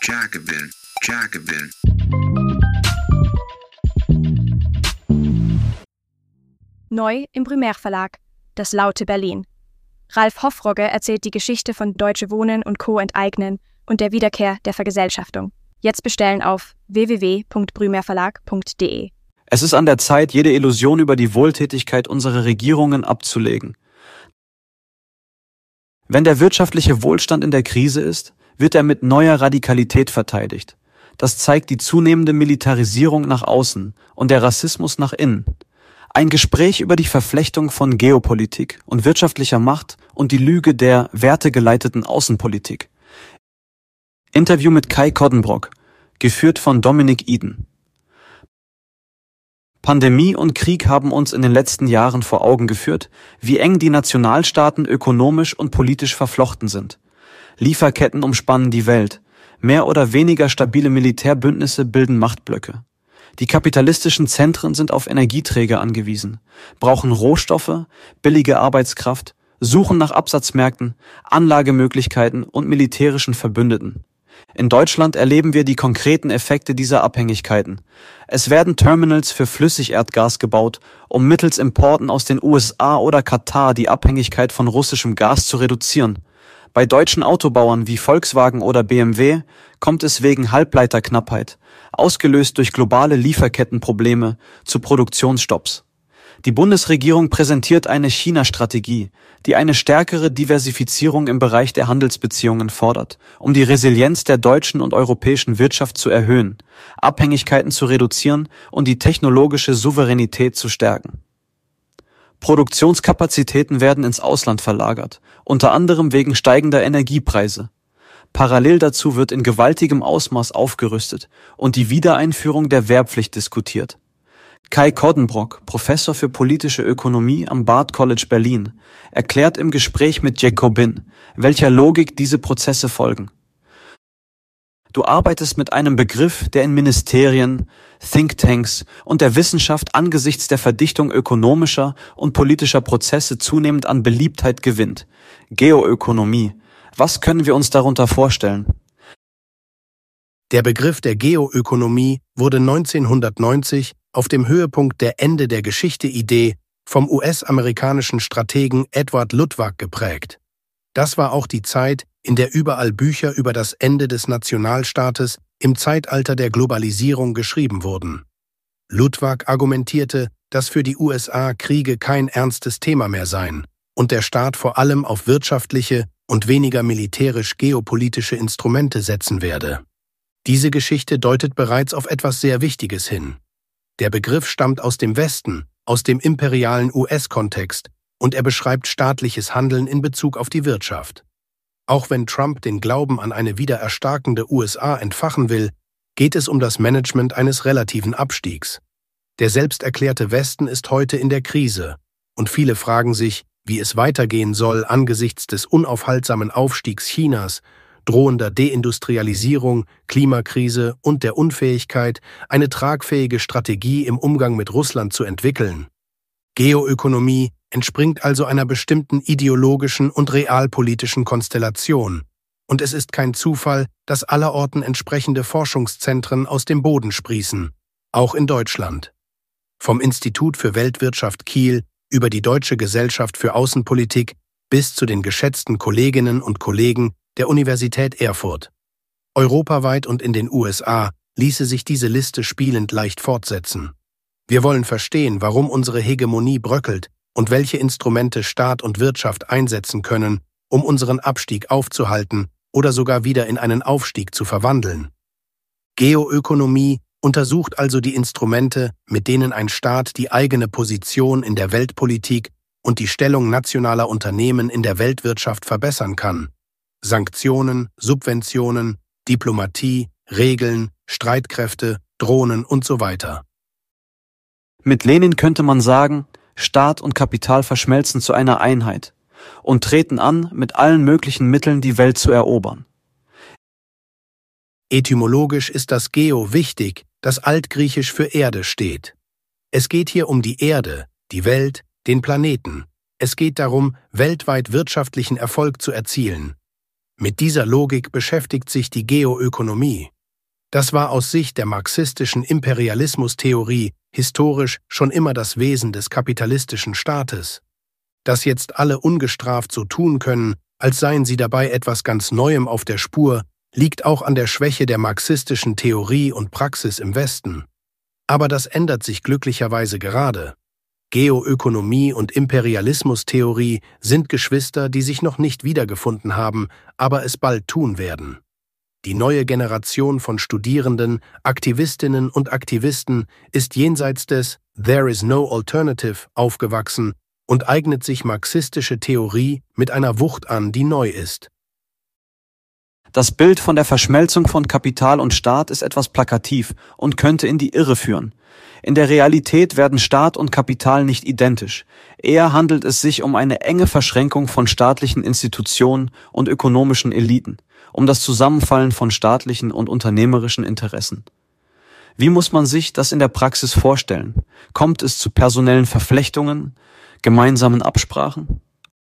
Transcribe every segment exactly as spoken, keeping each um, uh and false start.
Jacobin, Jacobin. Neu im Primärverlag, das laute Berlin. Ralf Hoffrogge erzählt die Geschichte von Deutsche Wohnen und Co. enteignen und der Wiederkehr der Vergesellschaftung. Jetzt bestellen auf w w w punkt brümerverlag punkt d e. Es ist an der Zeit, jede Illusion über die Wohltätigkeit unserer Regierungen abzulegen. Wenn der wirtschaftliche Wohlstand in der Krise ist, wird er mit neuer Radikalität verteidigt. Das zeigt die zunehmende Militarisierung nach außen und der Rassismus nach innen. Ein Gespräch über die Verflechtung von Geopolitik und wirtschaftlicher Macht und die Lüge der wertegeleiteten Außenpolitik. Interview mit Kai Koddenbrock, geführt von Dominik Iden. Pandemie und Krieg haben uns in den letzten Jahren vor Augen geführt, wie eng die Nationalstaaten ökonomisch und politisch verflochten sind. Lieferketten umspannen die Welt. Mehr oder weniger stabile Militärbündnisse bilden Machtblöcke. Die kapitalistischen Zentren sind auf Energieträger angewiesen, brauchen Rohstoffe, billige Arbeitskraft, suchen nach Absatzmärkten, Anlagemöglichkeiten und militärischen Verbündeten. In Deutschland erleben wir die konkreten Effekte dieser Abhängigkeiten. Es werden Terminals für Flüssigerdgas gebaut, um mittels Importen aus den U S A oder Katar die Abhängigkeit von russischem Gas zu reduzieren. Bei deutschen Autobauern wie Volkswagen oder B M W kommt es wegen Halbleiterknappheit, ausgelöst durch globale Lieferkettenprobleme, zu Produktionsstopps. Die Bundesregierung präsentiert eine China-Strategie, die eine stärkere Diversifizierung im Bereich der Handelsbeziehungen fordert, um die Resilienz der deutschen und europäischen Wirtschaft zu erhöhen, Abhängigkeiten zu reduzieren und die technologische Souveränität zu stärken. Produktionskapazitäten werden ins Ausland verlagert, unter anderem wegen steigender Energiepreise. Parallel dazu wird in gewaltigem Ausmaß aufgerüstet und die Wiedereinführung der Wehrpflicht diskutiert. Kai Koddenbrock, Professor für politische Ökonomie am Bard College Berlin, erklärt im Gespräch mit Jacobin, welcher Logik diese Prozesse folgen. Du arbeitest mit einem Begriff, der in Ministerien, Thinktanks und der Wissenschaft angesichts der Verdichtung ökonomischer und politischer Prozesse zunehmend an Beliebtheit gewinnt. Geoökonomie. Was können wir uns darunter vorstellen? Der Begriff der Geoökonomie wurde neunzehnhundertneunzig auf dem Höhepunkt der Ende der Geschichte-Idee vom U S-amerikanischen Strategen Edward Luttwak geprägt. Das war auch die Zeit, in der überall Bücher über das Ende des Nationalstaates im Zeitalter der Globalisierung geschrieben wurden. Luttwak argumentierte, dass für die U S A Kriege kein ernstes Thema mehr seien und der Staat vor allem auf wirtschaftliche und weniger militärisch-geopolitische Instrumente setzen werde. Diese Geschichte deutet bereits auf etwas sehr Wichtiges hin. Der Begriff stammt aus dem Westen, aus dem imperialen U S-Kontext, und er beschreibt staatliches Handeln in Bezug auf die Wirtschaft. Auch wenn Trump den Glauben an eine wieder erstarkende U S A entfachen will, geht es um das Management eines relativen Abstiegs. Der selbsterklärte Westen ist heute in der Krise, und viele fragen sich, wie es weitergehen soll angesichts des unaufhaltsamen Aufstiegs Chinas, drohender Deindustrialisierung, Klimakrise und der Unfähigkeit, eine tragfähige Strategie im Umgang mit Russland zu entwickeln. Geoökonomie entspringt also einer bestimmten ideologischen und realpolitischen Konstellation. Und es ist kein Zufall, dass allerorten entsprechende Forschungszentren aus dem Boden sprießen, auch in Deutschland. Vom Institut für Weltwirtschaft Kiel über die Deutsche Gesellschaft für Außenpolitik bis zu den geschätzten Kolleginnen und Kollegen der Universität Erfurt. Europaweit und in den U S A ließe sich diese Liste spielend leicht fortsetzen. Wir wollen verstehen, warum unsere Hegemonie bröckelt und welche Instrumente Staat und Wirtschaft einsetzen können, um unseren Abstieg aufzuhalten oder sogar wieder in einen Aufstieg zu verwandeln. Geoökonomie untersucht also die Instrumente, mit denen ein Staat die eigene Position in der Weltpolitik und die Stellung nationaler Unternehmen in der Weltwirtschaft verbessern kann. Sanktionen, Subventionen, Diplomatie, Regeln, Streitkräfte, Drohnen und so weiter. Mit Lenin könnte man sagen, Staat und Kapital verschmelzen zu einer Einheit und treten an, mit allen möglichen Mitteln die Welt zu erobern. Etymologisch ist das Geo wichtig, das altgriechisch für Erde steht. Es geht hier um die Erde, die Welt, den Planeten. Es geht darum, weltweit wirtschaftlichen Erfolg zu erzielen. Mit dieser Logik beschäftigt sich die Geoökonomie. Das war aus Sicht der marxistischen Imperialismustheorie historisch schon immer das Wesen des kapitalistischen Staates. Dass jetzt alle ungestraft so tun können, als seien sie dabei etwas ganz Neuem auf der Spur, liegt auch an der Schwäche der marxistischen Theorie und Praxis im Westen. Aber das ändert sich glücklicherweise gerade. Geoökonomie und Imperialismustheorie sind Geschwister, die sich noch nicht wiedergefunden haben, aber es bald tun werden. Die neue Generation von Studierenden, Aktivistinnen und Aktivisten ist jenseits des "There is no alternative" aufgewachsen und eignet sich marxistische Theorie mit einer Wucht an, die neu ist. Das Bild von der Verschmelzung von Kapital und Staat ist etwas plakativ und könnte in die Irre führen. In der Realität werden Staat und Kapital nicht identisch. Eher handelt es sich um eine enge Verschränkung von staatlichen Institutionen und ökonomischen Eliten, um das Zusammenfallen von staatlichen und unternehmerischen Interessen. Wie muss man sich das in der Praxis vorstellen? Kommt es zu personellen Verflechtungen, gemeinsamen Absprachen?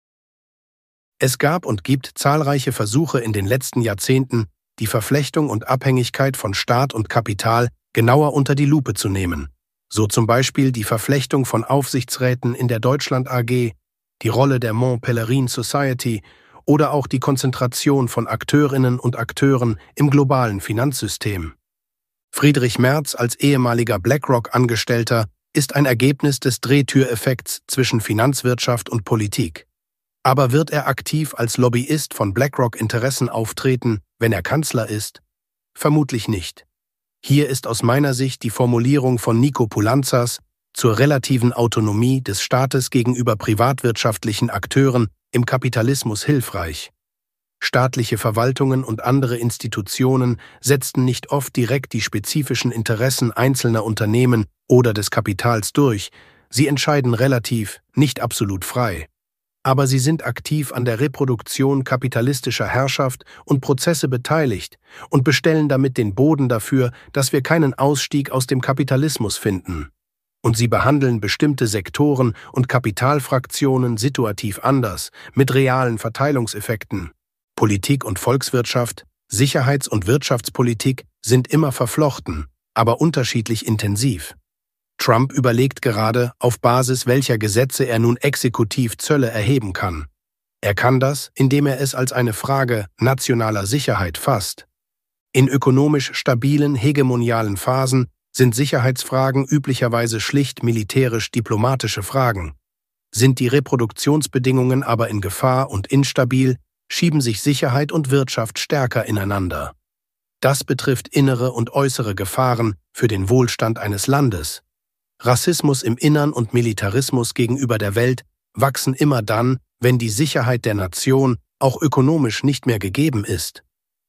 Es gab und gibt zahlreiche Versuche in den letzten Jahrzehnten, die Verflechtung und Abhängigkeit von Staat und Kapital genauer unter die Lupe zu nehmen. So zum Beispiel die Verflechtung von Aufsichtsräten in der Deutschland A G, die Rolle der Mont Pelerin Society oder auch die Konzentration von Akteurinnen und Akteuren im globalen Finanzsystem. Friedrich Merz als ehemaliger BlackRock-Angestellter ist ein Ergebnis des Drehtüreffekts zwischen Finanzwirtschaft und Politik. Aber wird er aktiv als Lobbyist von BlackRock-Interessen auftreten, wenn er Kanzler ist? Vermutlich nicht. Hier ist aus meiner Sicht die Formulierung von Nico Poulantzas zur relativen Autonomie des Staates gegenüber privatwirtschaftlichen Akteuren im Kapitalismus hilfreich. Staatliche Verwaltungen und andere Institutionen setzten nicht oft direkt die spezifischen Interessen einzelner Unternehmen oder des Kapitals durch, sie entscheiden relativ, nicht absolut frei. Aber sie sind aktiv an der Reproduktion kapitalistischer Herrschaft und Prozesse beteiligt und bestellen damit den Boden dafür, dass wir keinen Ausstieg aus dem Kapitalismus finden. Und sie behandeln bestimmte Sektoren und Kapitalfraktionen situativ anders, mit realen Verteilungseffekten. Politik und Volkswirtschaft, Sicherheits- und Wirtschaftspolitik sind immer verflochten, aber unterschiedlich intensiv. Trump überlegt gerade, auf Basis welcher Gesetze er nun exekutiv Zölle erheben kann. Er kann das, indem er es als eine Frage nationaler Sicherheit fasst. In ökonomisch stabilen, hegemonialen Phasen sind Sicherheitsfragen üblicherweise schlicht militärisch-diplomatische Fragen. Sind die Reproduktionsbedingungen aber in Gefahr und instabil, schieben sich Sicherheit und Wirtschaft stärker ineinander. Das betrifft innere und äußere Gefahren für den Wohlstand eines Landes. Rassismus im Innern und Militarismus gegenüber der Welt wachsen immer dann, wenn die Sicherheit der Nation auch ökonomisch nicht mehr gegeben ist.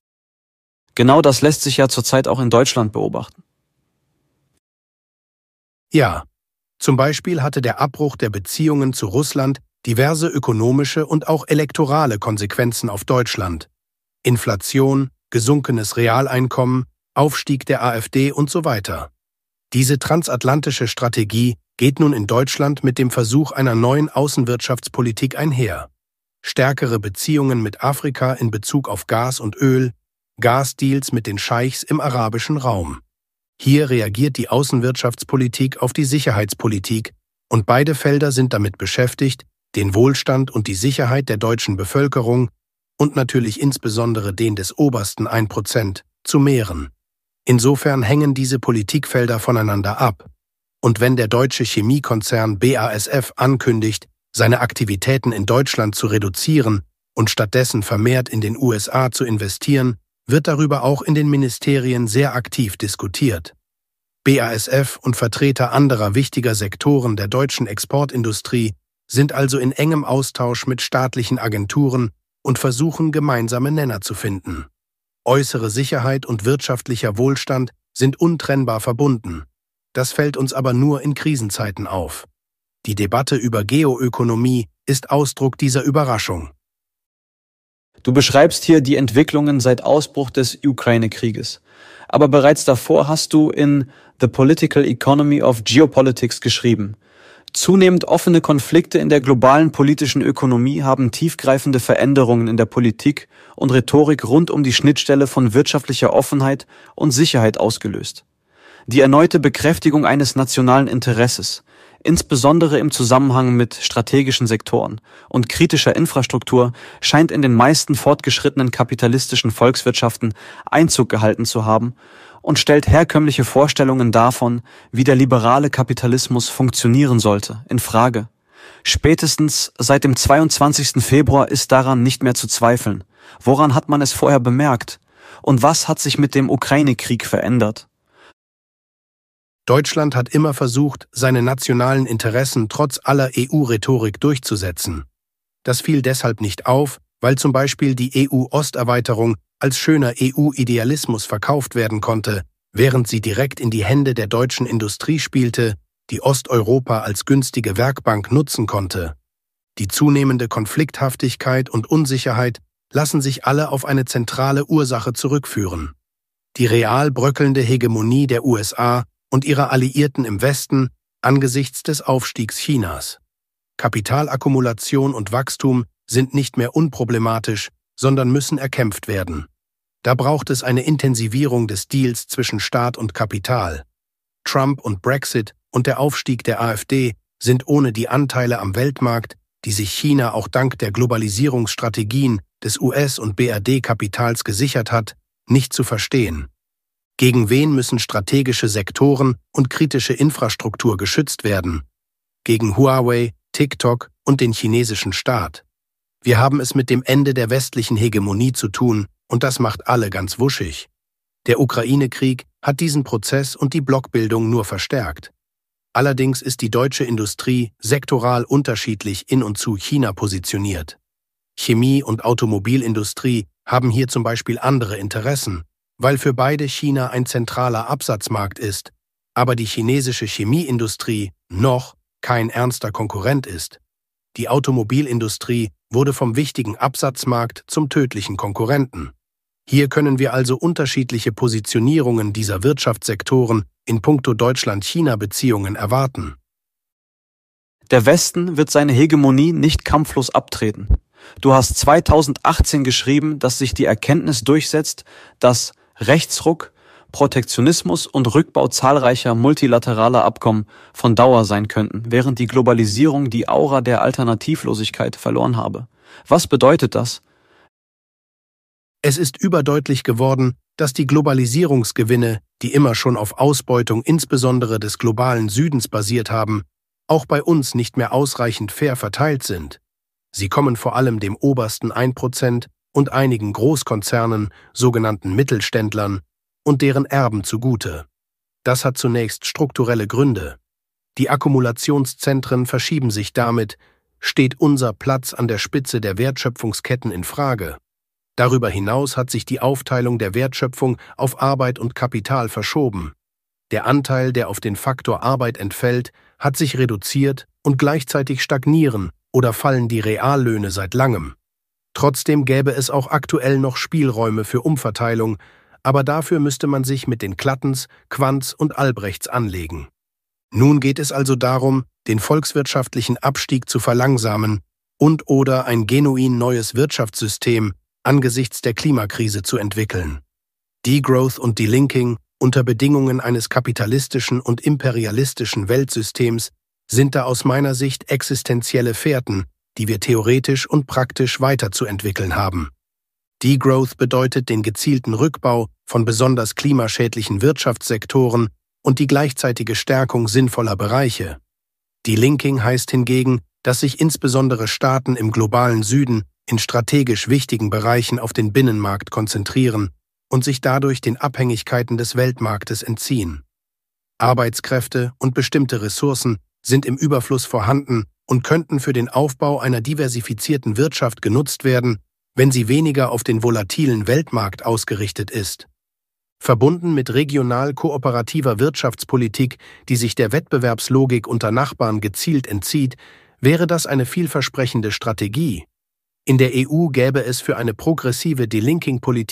Genau das lässt sich ja zurzeit auch in Deutschland beobachten. Ja, zum Beispiel hatte der Abbruch der Beziehungen zu Russland diverse ökonomische und auch elektorale Konsequenzen auf Deutschland. Inflation, gesunkenes Realeinkommen, Aufstieg der AfD und so weiter. Diese transatlantische Strategie geht nun in Deutschland mit dem Versuch einer neuen Außenwirtschaftspolitik einher. Stärkere Beziehungen mit Afrika in Bezug auf Gas und Öl, Gasdeals mit den Scheichs im arabischen Raum. Hier reagiert die Außenwirtschaftspolitik auf die Sicherheitspolitik und beide Felder sind damit beschäftigt, den Wohlstand und die Sicherheit der deutschen Bevölkerung und natürlich insbesondere den des obersten ein Prozent zu mehren. Insofern hängen diese Politikfelder voneinander ab. Und wenn der deutsche Chemiekonzern B A S F ankündigt, seine Aktivitäten in Deutschland zu reduzieren und stattdessen vermehrt in den U S A zu investieren, wird darüber auch in den Ministerien sehr aktiv diskutiert. B A S F und Vertreter anderer wichtiger Sektoren der deutschen Exportindustrie sind also in engem Austausch mit staatlichen Agenturen und versuchen, gemeinsame Nenner zu finden. Äußere Sicherheit und wirtschaftlicher Wohlstand sind untrennbar verbunden. Das fällt uns aber nur in Krisenzeiten auf. Die Debatte über Geoökonomie ist Ausdruck dieser Überraschung. Du beschreibst hier die Entwicklungen seit Ausbruch des Ukraine-Krieges. Aber bereits davor hast du in The Political Economy of Geopolitics geschrieben. Zunehmend offene Konflikte in der globalen politischen Ökonomie haben tiefgreifende Veränderungen in der Politik und Rhetorik rund um die Schnittstelle von wirtschaftlicher Offenheit und Sicherheit ausgelöst. Die erneute Bekräftigung eines nationalen Interesses, insbesondere im Zusammenhang mit strategischen Sektoren und kritischer Infrastruktur, scheint in den meisten fortgeschrittenen kapitalistischen Volkswirtschaften Einzug gehalten zu haben und stellt herkömmliche Vorstellungen davon, wie der liberale Kapitalismus funktionieren sollte, in Frage. Spätestens seit dem zweiundzwanzigsten Februar ist daran nicht mehr zu zweifeln. Woran hat man es vorher bemerkt? Und was hat sich mit dem Ukraine-Krieg verändert? Deutschland hat immer versucht, seine nationalen Interessen trotz aller E U-Rhetorik durchzusetzen. Das fiel deshalb nicht auf, weil zum Beispiel die E U-Osterweiterung als schöner E U-Idealismus verkauft werden konnte, während sie direkt in die Hände der deutschen Industrie spielte, die Osteuropa als günstige Werkbank nutzen konnte. Die zunehmende Konflikthaftigkeit und Unsicherheit lassen sich alle auf eine zentrale Ursache zurückführen: die real bröckelnde Hegemonie der U S A und ihrer Alliierten im Westen angesichts des Aufstiegs Chinas. Kapitalakkumulation und Wachstum sind nicht mehr unproblematisch, sondern müssen erkämpft werden. Da braucht es eine Intensivierung des Deals zwischen Staat und Kapital. Trump und Brexit und der Aufstieg der AfD sind ohne die Anteile am Weltmarkt, die sich China auch dank der Globalisierungsstrategien des U S- und B R D-Kapitals gesichert hat, nicht zu verstehen. Gegen wen müssen strategische Sektoren und kritische Infrastruktur geschützt werden? Gegen Huawei, TikTok und den chinesischen Staat. Wir haben es mit dem Ende der westlichen Hegemonie zu tun, und das macht alle ganz wuschig. Der Ukraine-Krieg hat diesen Prozess und die Blockbildung nur verstärkt. Allerdings ist die deutsche Industrie sektoral unterschiedlich in und zu China positioniert. Chemie- und Automobilindustrie haben hier zum Beispiel andere Interessen, weil für beide China ein zentraler Absatzmarkt ist, aber die chinesische Chemieindustrie noch kein ernster Konkurrent ist. Die Automobilindustrie wurde vom wichtigen Absatzmarkt zum tödlichen Konkurrenten. Hier können wir also unterschiedliche Positionierungen dieser Wirtschaftssektoren in puncto Deutschland-China-Beziehungen erwarten. Der Westen wird seine Hegemonie nicht kampflos abtreten. Du hast zweitausendachtzehn geschrieben, dass sich die Erkenntnis durchsetzt, dass Rechtsruck, Protektionismus und Rückbau zahlreicher multilateraler Abkommen von Dauer sein könnten, während die Globalisierung die Aura der Alternativlosigkeit verloren habe. Was bedeutet das? Es ist überdeutlich geworden, dass die Globalisierungsgewinne, die immer schon auf Ausbeutung insbesondere des globalen Südens basiert haben, auch bei uns nicht mehr ausreichend fair verteilt sind. Sie kommen vor allem dem obersten ein Prozent und einigen Großkonzernen, sogenannten Mittelständlern, und deren Erben zugute. Das hat zunächst strukturelle Gründe. Die Akkumulationszentren verschieben sich damit, steht unser Platz an der Spitze der Wertschöpfungsketten in Frage. Darüber hinaus hat sich die Aufteilung der Wertschöpfung auf Arbeit und Kapital verschoben. Der Anteil, der auf den Faktor Arbeit entfällt, hat sich reduziert und gleichzeitig stagnieren oder fallen die Reallöhne seit langem. Trotzdem gäbe es auch aktuell noch Spielräume für Umverteilung, aber dafür müsste man sich mit den Klattens, Quants und Albrechts anlegen. Nun geht es also darum, den volkswirtschaftlichen Abstieg zu verlangsamen und oder ein genuin neues Wirtschaftssystem angesichts der Klimakrise zu entwickeln. Degrowth und Delinking unter Bedingungen eines kapitalistischen und imperialistischen Weltsystems sind da aus meiner Sicht existenzielle Fährten, die wir theoretisch und praktisch weiterzuentwickeln haben. Degrowth bedeutet den gezielten Rückbau von besonders klimaschädlichen Wirtschaftssektoren und die gleichzeitige Stärkung sinnvoller Bereiche. Delinking heißt hingegen, dass sich insbesondere Staaten im globalen Süden in strategisch wichtigen Bereichen auf den Binnenmarkt konzentrieren und sich dadurch den Abhängigkeiten des Weltmarktes entziehen. Arbeitskräfte und bestimmte Ressourcen sind im Überfluss vorhanden und könnten für den Aufbau einer diversifizierten Wirtschaft genutzt werden, wenn sie weniger auf den volatilen Weltmarkt ausgerichtet ist. Verbunden mit regional kooperativer Wirtschaftspolitik, die sich der Wettbewerbslogik unter Nachbarn gezielt entzieht, wäre das eine vielversprechende Strategie. In der E U gäbe es für eine progressive Delinking-Politik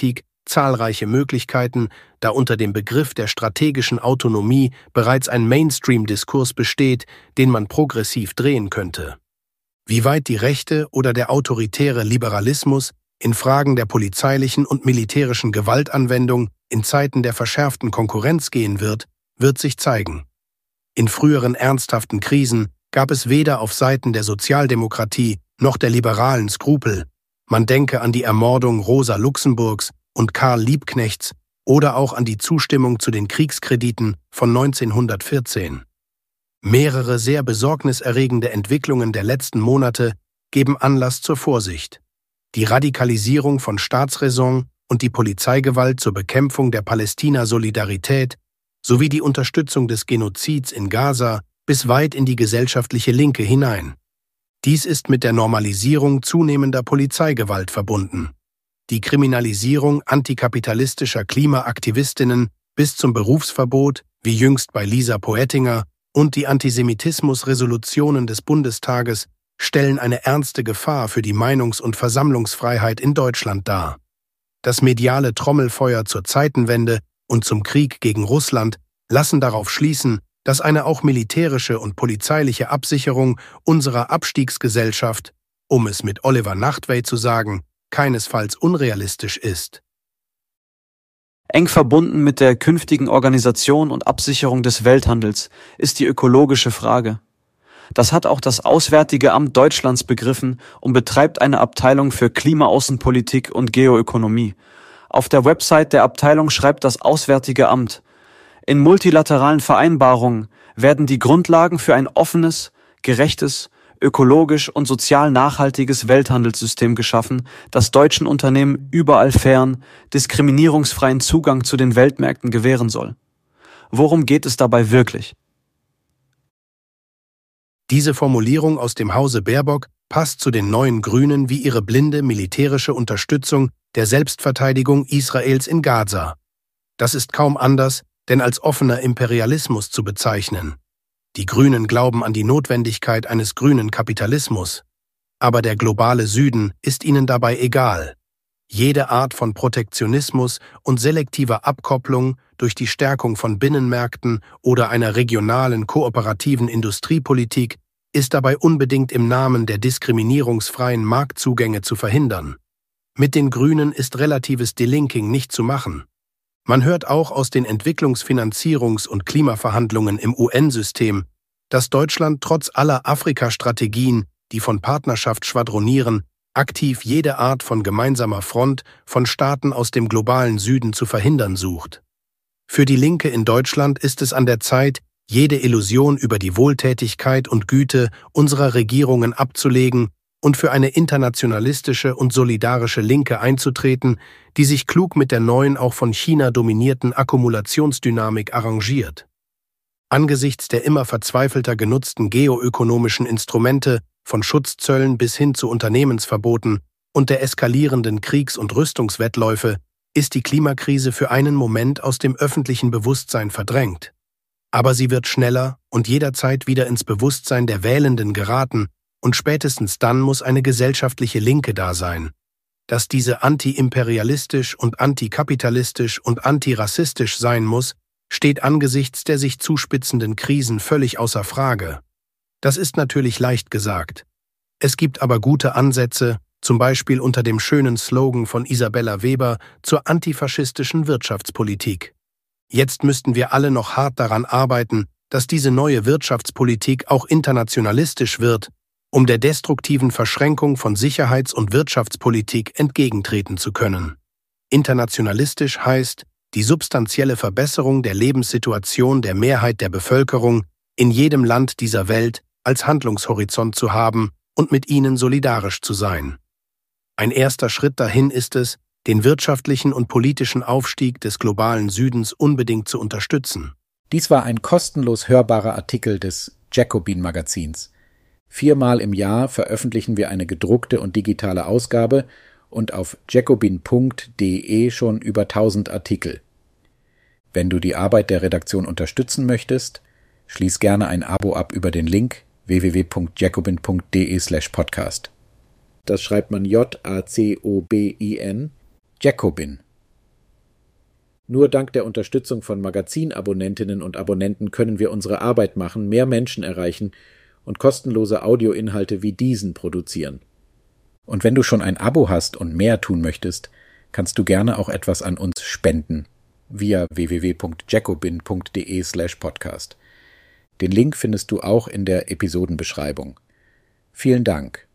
zahlreiche Möglichkeiten, da unter dem Begriff der strategischen Autonomie bereits ein Mainstream-Diskurs besteht, den man progressiv drehen könnte. Wie weit die rechte oder der autoritäre Liberalismus in Fragen der polizeilichen und militärischen Gewaltanwendung in Zeiten der verschärften Konkurrenz gehen wird, wird sich zeigen. In früheren ernsthaften Krisen gab es weder auf Seiten der Sozialdemokratie noch der Liberalen Skrupel. Man denke an die Ermordung Rosa Luxemburgs und Karl Liebknechts oder auch an die Zustimmung zu den Kriegskrediten von neunzehnhundertvierzehn. Mehrere sehr besorgniserregende Entwicklungen der letzten Monate geben Anlass zur Vorsicht. Die Radikalisierung von Staatsräson und die Polizeigewalt zur Bekämpfung der Palästina-Solidarität sowie die Unterstützung des Genozids in Gaza bis weit in die gesellschaftliche Linke hinein. Dies ist mit der Normalisierung zunehmender Polizeigewalt verbunden. Die Kriminalisierung antikapitalistischer Klimaaktivistinnen bis zum Berufsverbot, wie jüngst bei Lisa Poettinger, und die Antisemitismus-Resolutionen des Bundestages stellen eine ernste Gefahr für die Meinungs- und Versammlungsfreiheit in Deutschland dar. Das mediale Trommelfeuer zur Zeitenwende und zum Krieg gegen Russland lassen darauf schließen, dass eine auch militärische und polizeiliche Absicherung unserer Abstiegsgesellschaft, um es mit Oliver Nachtwey zu sagen, keinesfalls unrealistisch ist. Eng verbunden mit der künftigen Organisation und Absicherung des Welthandels ist die ökologische Frage. Das hat auch das Auswärtige Amt Deutschlands begriffen und betreibt eine Abteilung für Klimaaußenpolitik und Geoökonomie. Auf der Website der Abteilung schreibt das Auswärtige Amt: In multilateralen Vereinbarungen werden die Grundlagen für ein offenes, gerechtes, ökologisch und sozial nachhaltiges Welthandelssystem geschaffen, das deutschen Unternehmen überall fairen, diskriminierungsfreien Zugang zu den Weltmärkten gewähren soll. Worum geht es dabei wirklich? Diese Formulierung aus dem Hause Baerbock passt zu den neuen Grünen wie ihre blinde militärische Unterstützung der Selbstverteidigung Israels in Gaza. Das ist kaum anders, denn als offener Imperialismus zu bezeichnen. Die Grünen glauben an die Notwendigkeit eines grünen Kapitalismus. Aber der globale Süden ist ihnen dabei egal. Jede Art von Protektionismus und selektiver Abkopplung durch die Stärkung von Binnenmärkten oder einer regionalen kooperativen Industriepolitik ist dabei unbedingt im Namen der diskriminierungsfreien Marktzugänge zu verhindern. Mit den Grünen ist relatives Delinking nicht zu machen. Man hört auch aus den Entwicklungsfinanzierungs- und Klimaverhandlungen im U N-System, dass Deutschland trotz aller Afrika-Strategien, die von Partnerschaft schwadronieren, aktiv jede Art von gemeinsamer Front von Staaten aus dem globalen Süden zu verhindern sucht. Für die Linke in Deutschland ist es an der Zeit, jede Illusion über die Wohltätigkeit und Güte unserer Regierungen abzulegen und für eine internationalistische und solidarische Linke einzutreten, die sich klug mit der neuen, auch von China dominierten Akkumulationsdynamik arrangiert. Angesichts der immer verzweifelter genutzten geoökonomischen Instrumente, von Schutzzöllen bis hin zu Unternehmensverboten und der eskalierenden Kriegs- und Rüstungswettläufe, ist die Klimakrise für einen Moment aus dem öffentlichen Bewusstsein verdrängt. Aber sie wird schneller und jederzeit wieder ins Bewusstsein der Wählenden geraten, und spätestens dann muss eine gesellschaftliche Linke da sein. Dass diese antiimperialistisch und antikapitalistisch und antirassistisch sein muss, steht angesichts der sich zuspitzenden Krisen völlig außer Frage. Das ist natürlich leicht gesagt. Es gibt aber gute Ansätze, zum Beispiel unter dem schönen Slogan von Isabella Weber zur antifaschistischen Wirtschaftspolitik. Jetzt müssten wir alle noch hart daran arbeiten, dass diese neue Wirtschaftspolitik auch internationalistisch wird, um der destruktiven Verschränkung von Sicherheits- und Wirtschaftspolitik entgegentreten zu können. Internationalistisch heißt, die substanzielle Verbesserung der Lebenssituation der Mehrheit der Bevölkerung in jedem Land dieser Welt als Handlungshorizont zu haben und mit ihnen solidarisch zu sein. Ein erster Schritt dahin ist es, den wirtschaftlichen und politischen Aufstieg des globalen Südens unbedingt zu unterstützen. Dies war ein kostenlos hörbarer Artikel des Jacobin-Magazins. Viermal im Jahr veröffentlichen wir eine gedruckte und digitale Ausgabe und auf jacobin punkt de schon über tausend Artikel. Wenn du die Arbeit der Redaktion unterstützen möchtest, schließ gerne ein Abo ab über den Link w w w punkt jacobin punkt de slash podcast. Das schreibt man J A C O B I N, Jacobin. Nur dank der Unterstützung von Magazinabonnentinnen und Abonnenten können wir unsere Arbeit machen, mehr Menschen erreichen und kostenlose Audioinhalte wie diesen produzieren. Und wenn du schon ein Abo hast und mehr tun möchtest, kannst du gerne auch etwas an uns spenden via w w w punkt jacobin punkt d e slash podcast. Den Link findest du auch in der Episodenbeschreibung. Vielen Dank.